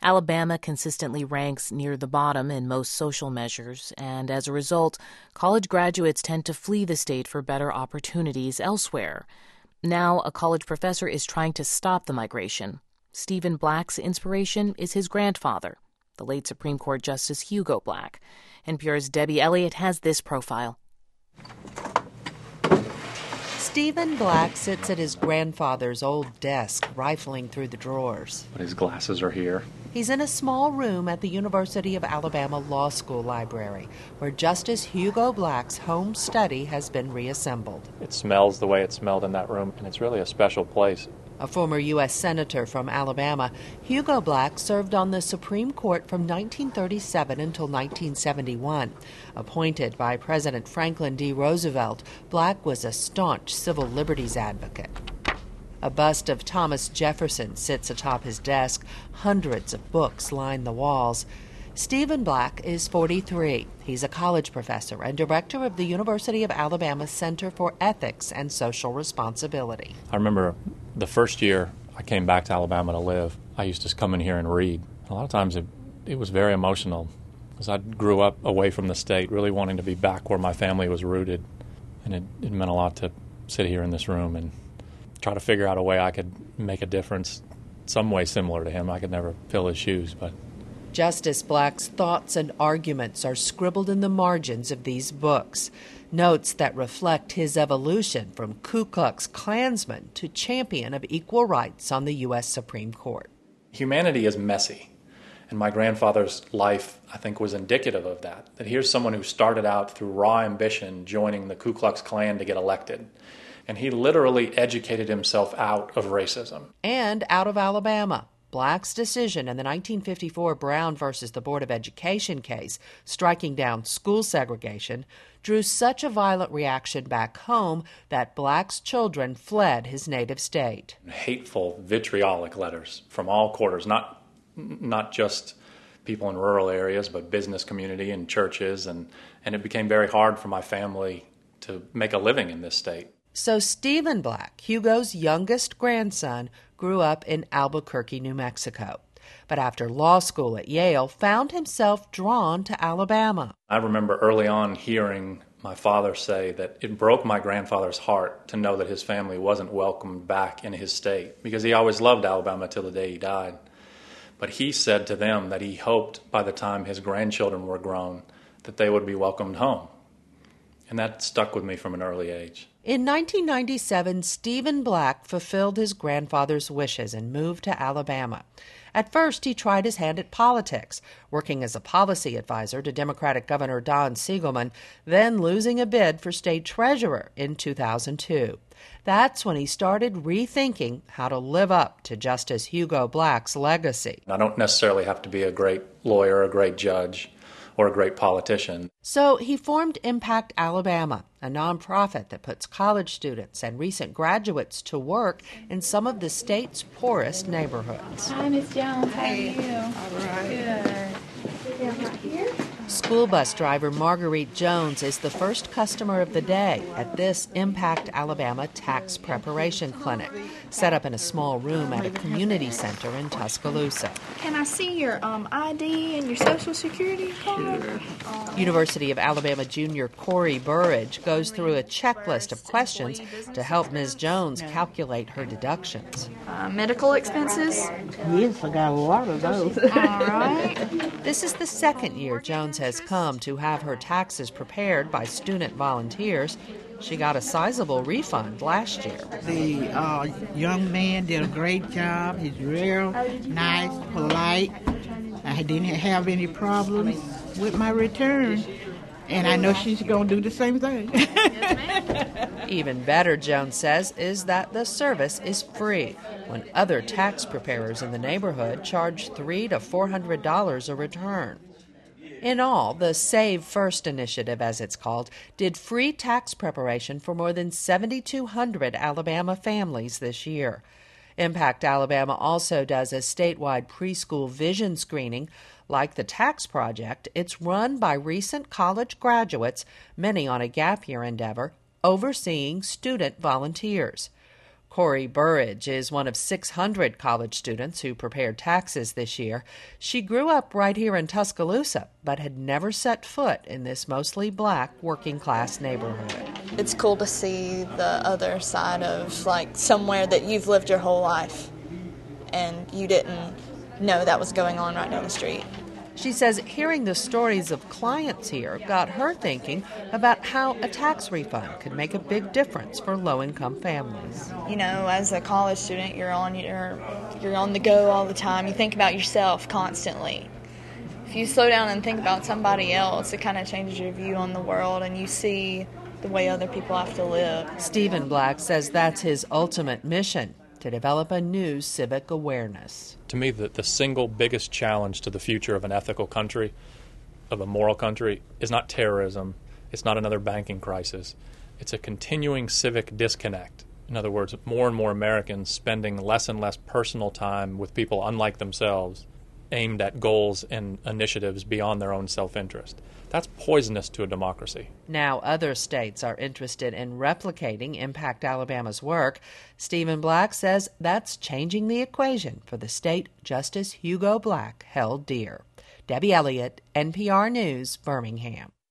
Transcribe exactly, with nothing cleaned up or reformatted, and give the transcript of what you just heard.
Alabama consistently ranks near the bottom in most social measures, and as a result, college graduates tend to flee the state for better opportunities elsewhere. Now, a college professor is trying to stop the migration. Stephen Black's inspiration is his grandfather, the late Supreme Court Justice Hugo Black. N P R's Debbie Elliott has this profile. Stephen Black sits at his grandfather's old desk, rifling through the drawers. His glasses are here. He's in a small room at the University of Alabama Law School library, where Justice Hugo Black's home study has been reassembled. It smells the way it smelled in that room, and it's really a special place. A former U S Senator from Alabama, Hugo Black served on the Supreme Court from nineteen thirty-seven until nineteen seventy-one. Appointed by President Franklin D. Roosevelt, Black was a staunch civil liberties advocate. A bust of Thomas Jefferson sits atop his desk. Hundreds of books line the walls. Stephen Black is forty-three. He's a college professor and director of the University of Alabama Center for Ethics and Social Responsibility. I remember the first year I came back to Alabama to live, I used to come in here and read. A lot of times it, it was very emotional because I grew up away from the state, really wanting to be back where my family was rooted. And it, it meant a lot to sit here in this room and try to figure out a way I could make a difference, some way similar to him. I could never fill his shoes, but Justice Black's thoughts and arguments are scribbled in the margins of these books, notes that reflect his evolution from Ku Klux Klansman to champion of equal rights on the U S Supreme Court. Humanity is messy, and my grandfather's life, I think, was indicative of that. That here's someone who started out through raw ambition joining the Ku Klux Klan to get elected, and he literally educated himself out of racism. And out of Alabama. Black's decision in the nineteen fifty-four Brown versus the Board of Education case, striking down school segregation, drew such a violent reaction back home that Black's children fled his native state. Hateful, vitriolic letters from all quarters, not not just people in rural areas, but business community and churches, and, and it became very hard for my family to make a living in this state. So Stephen Black, Hugo's youngest grandson, grew up in Albuquerque, New Mexico. But after law school at Yale, found himself drawn to Alabama. I remember early on hearing my father say that it broke my grandfather's heart to know that his family wasn't welcomed back in his state, because he always loved Alabama till the day he died. But he said to them that he hoped by the time his grandchildren were grown that they would be welcomed home. And that stuck with me from an early age. In nineteen ninety-seven, Stephen Black fulfilled his grandfather's wishes and moved to Alabama. At first, he tried his hand at politics, working as a policy advisor to Democratic Governor Don Siegelman, then losing a bid for state treasurer in two thousand two. That's when he started rethinking how to live up to Justice Hugo Black's legacy. I don't necessarily have to be a great lawyer, a great judge, or a great politician. So he formed Impact Alabama, a nonprofit that puts college students and recent graduates to work in some of the state's poorest neighborhoods. Hi, Miz Jones. How are you? All right. Good. Yeah, right here. School bus driver Marguerite Jones is the first customer of the day at this Impact Alabama tax preparation clinic, set up in a small room at a community center in Tuscaloosa. Can I see your um, I D and your social security card? Sure. University of Alabama junior Corey Burridge goes through a checklist of questions to help Miz Jones calculate her deductions. Uh, medical expenses? Yes, I got a lot of those. All right. This is the second year Jones has come to have her taxes prepared by student volunteers. She got a sizable refund last year. The uh, young man did a great job. He's real nice, polite. I didn't have any problems with my return. And I know she's going to do the same thing. Even better, Jones says, is that the service is free, when other tax preparers in the neighborhood charge three to four hundred dollars a return. In all, the Save First initiative, as it's called, did free tax preparation for more than seventy-two hundred Alabama families this year. Impact Alabama also does a statewide preschool vision screening. Like the Tax Project, it's run by recent college graduates, many on a gap year endeavor, overseeing student volunteers. Corey Burridge is one of six hundred college students who prepared taxes this year. She grew up right here in Tuscaloosa, but had never set foot in this mostly black working-class neighborhood. It's cool to see the other side of, like, somewhere that you've lived your whole life and you didn't know that was going on right down the street. She says hearing the stories of clients here got her thinking about how a tax refund could make a big difference for low-income families. You know, as a college student, you're on your you're on the go all the time. You think about yourself constantly. If you slow down and think about somebody else, it kind of changes your view on the world, and you see the way other people have to live. Stephen Black says that's his ultimate mission, to develop a new civic awareness. To me, the, the single biggest challenge to the future of an ethical country, of a moral country, is not terrorism. It's not another banking crisis. It's a continuing civic disconnect. In other words, more and more Americans spending less and less personal time with people unlike themselves, aimed at goals and initiatives beyond their own self-interest. That's poisonous to a democracy. Now other states are interested in replicating Impact Alabama's work. Stephen Black says that's changing the equation for the state Justice Hugo Black held dear. Debbie Elliott, N P R News, Birmingham.